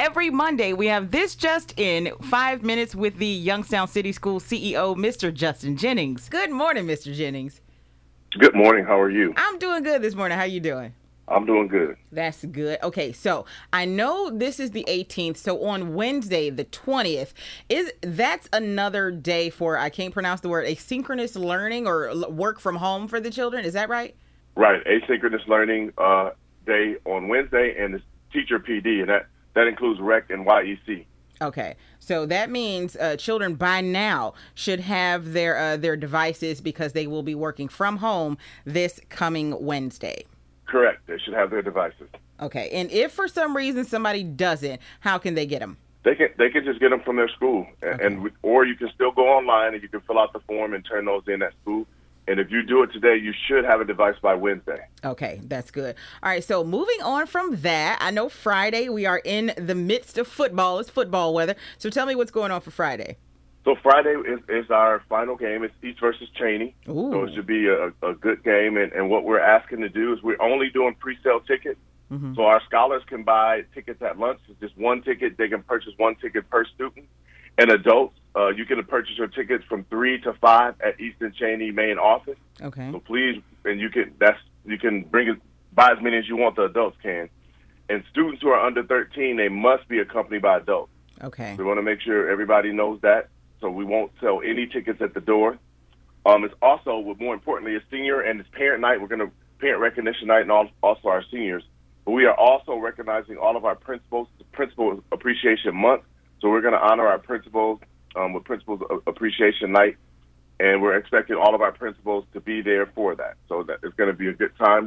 Every Monday, we have This Just In, 5 minutes with the Youngstown City School CEO, Mr. Justin Jennings. Good morning, Mr. Jennings. Good morning. How are you? I'm doing good this morning. How you doing? I'm doing good. That's good. Okay, so I know this is the 18th. So on Wednesday, the 20th, that's another day for, I can't pronounce the word, asynchronous learning or work from home for the children. Is that right? Right. Asynchronous learning day on Wednesday, and it's teacher PD, and that includes REC and YEC. Okay, so that means children by now should have their devices because they will be working from home this coming Wednesday. Correct. They should have their devices. Okay, and if for some reason somebody doesn't, how can they get them? They can just get them from their school, or you can still go online and you can fill out the form and turn those in at school. And if you do it today, you should have a device by Wednesday. Okay, that's good. All right, so moving on from that, I know Friday we are in the midst of football. It's football weather. So tell me what's going on for Friday. So Friday is our final game. It's East versus Cheney. Ooh. So it should be a good game. And what we're asking to do is we're only doing pre-sale tickets. Mm-hmm. So our scholars can buy tickets at lunch. It's just one ticket. They can purchase one ticket per student. And adults, you can purchase your tickets from 3 to 5 at Eastern Cheney main office. Okay. So please, and you can bring it, buy as many as you want. The adults can. And students who are under 13, they must be accompanied by adults. Okay. We want to make sure everybody knows that. So we won't sell any tickets at the door. It's also, more importantly, a senior and it's parent night. We're going to parent recognition night and also our seniors. But we are also recognizing all of our principals. It's Principal Appreciation Month. So we're going to honor our principals with Principals Appreciation Night. And we're expecting all of our principals to be there for that. So that it's going to be a good time.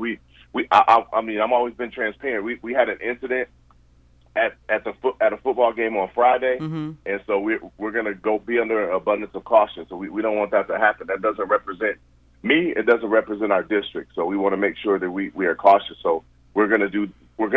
I've always been transparent. We had an incident at a football game on Friday, mm-hmm. and so we're going to be under an abundance of caution. So we don't want that to happen. That doesn't represent me. It doesn't represent our district. So we want to make sure that we are cautious. So we're going to do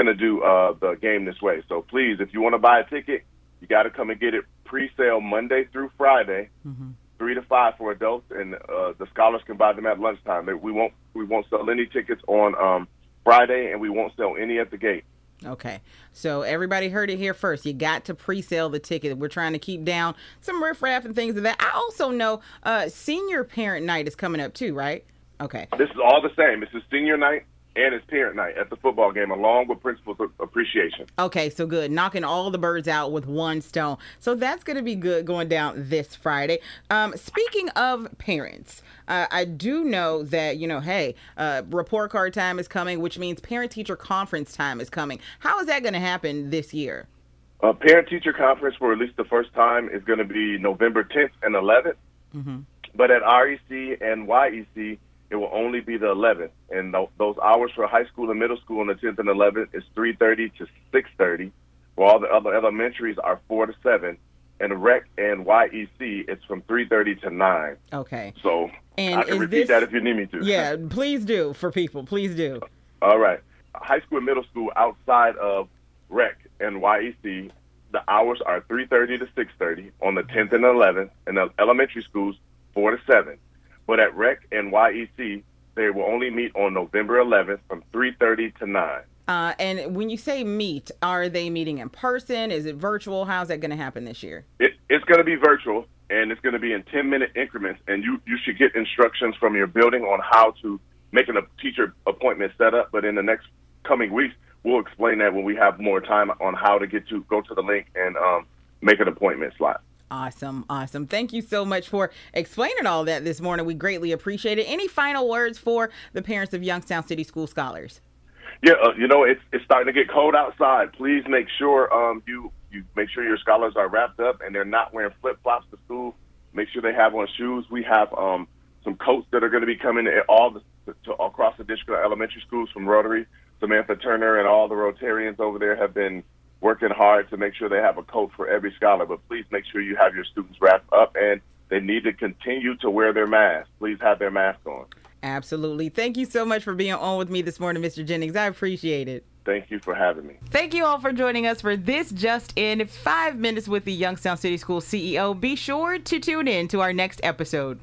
the game this way. So please, if you want to buy a ticket, you got to come and get it pre-sale Monday through Friday, mm-hmm. 3 to 5 for adults, and the scholars can buy them at lunchtime. We won't sell any tickets on Friday, and we won't sell any at the gate. Okay, so everybody heard it here first. You got to pre-sale the ticket. We're trying to keep down some riffraff and things of that. I also know senior parent night is coming up too, right? Okay. This is all the same. It's a senior night and it's parent night at the football game along with Principals Appreciation. Okay, so good. Knocking all the birds out with one stone. So that's going to be good going down this Friday. Speaking of parents, I do know that, report card time is coming, which means parent-teacher conference time is coming. How is that going to happen this year? Parent-teacher conference for at least the first time is going to be November 10th and 11th. Mm-hmm. But at REC and YEC, it will only be the 11th. And those hours for high school and middle school on the 10th and 11th is 3:30 to 6:30. For all the other elementaries are 4 to 7. And REC and YEC, it's from 3:30 to 9. Okay. So and I can repeat that if you need me to. Yeah, please do for people. Please do. All right. High school and middle school outside of REC and YEC, the hours are 3:30 to 6:30 on the 10th and 11th. And the elementary schools, 4 to 7. But at REC and YEC, they will only meet on November 11th from 3:30 to 9. And when you say meet, are they meeting in person? Is it virtual? How's that going to happen this year? It's going to be virtual, and it's going to be in 10-minute increments. And you should get instructions from your building on how to make a teacher appointment set up. But in the next coming weeks, we'll explain that when we have more time on how to go to the link and make an appointment slot. Awesome. Thank you so much for explaining all that this morning. We greatly appreciate it. Any final words for the parents of Youngstown City School scholars? Yeah, it's starting to get cold outside. Please make sure you make sure your scholars are wrapped up and they're not wearing flip-flops to school. Make sure they have on shoes. We have some coats that are going to be coming across the district of elementary schools from Rotary. Samantha Turner and all the Rotarians over there have been working hard to make sure they have a coat for every scholar. But please make sure you have your students wrapped up, and they need to continue to wear their masks. Please have their mask on. Absolutely. Thank you so much for being on with me this morning, Mr. Jennings. I appreciate it. Thank you for having me. Thank you all for joining us for This Just In, 5 minutes with the Youngstown City School CEO. Be sure to tune in to our next episode.